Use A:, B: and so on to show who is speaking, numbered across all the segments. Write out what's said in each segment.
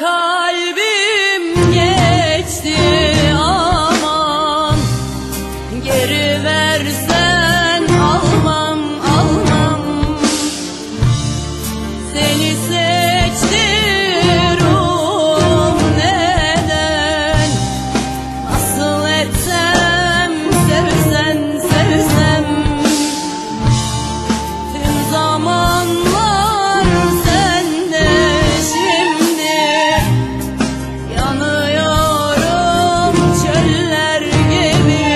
A: kalbim geçti aman, geri versen almam almam. Seni seçti ruhum neden, nasıl etsem sevsen sevsem. Tüm zamanlar sende şimdi, yanıyorum çöller gibi.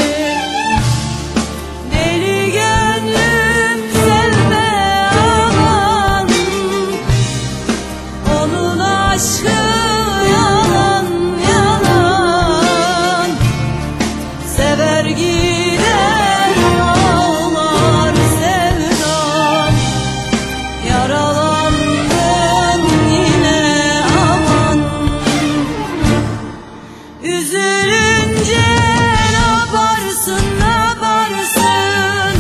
A: Deli gönlüm sevme aman, onun aşkı yalan yalan. Sever gider ağlar sevdam, yaralandın yine aman. Üzülünce ne yaparsın ne yaparsın,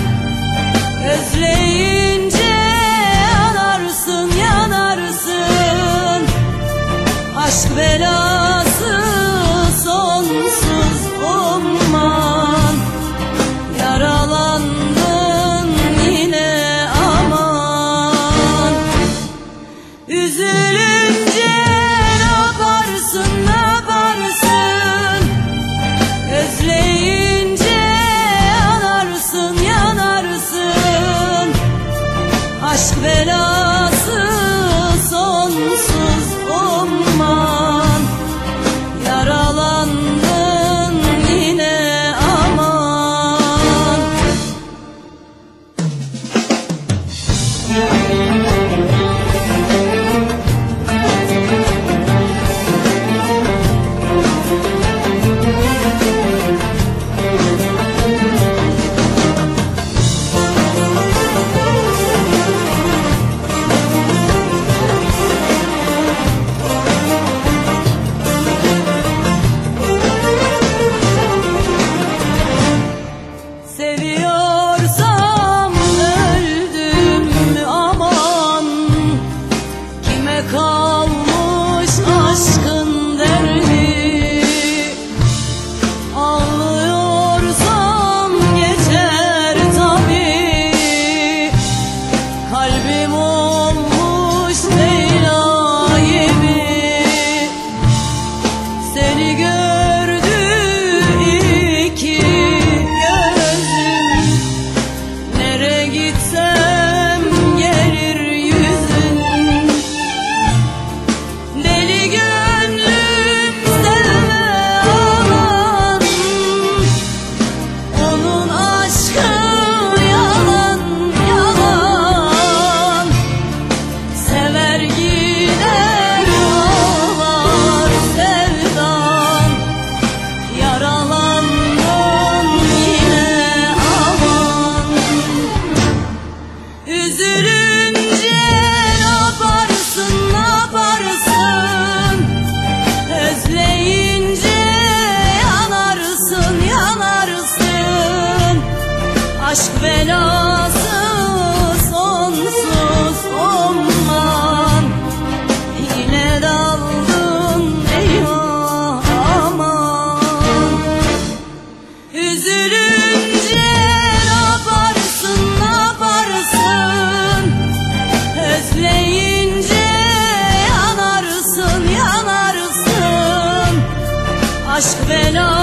A: özleyince yanarsın yanarsın. Aşk belası sonsuz umman, yaralandın yine aman. Üzülünce ne yaparsın ne yaparsın, özleyince yanarsın yanarsın. Aşk belası sonsuz umman, yaralandın yine aman. Seviyorsam öldüm mü aman, kime kalmış aşkın derdi. Ağlıyorsam geçer tabii, kalbim olmuş Leyla gibi. Seni gördü iki gözüm, nereye gitsem gelir yüzün. Deli gönlüm sevme aman, onun aşkı yalan yalan. Sever gider ağlar sevdam, yaralandın yine aman. Üzülünce ne yaparsın ne yaparsın, özleyince yanarsın yanarsın. Aşk belası sonsuz umman, yine daldın eyvah aman. Üzülünce ne yaparsın ne yaparsın, özleyince yanarsın yanarsın. Aşk belası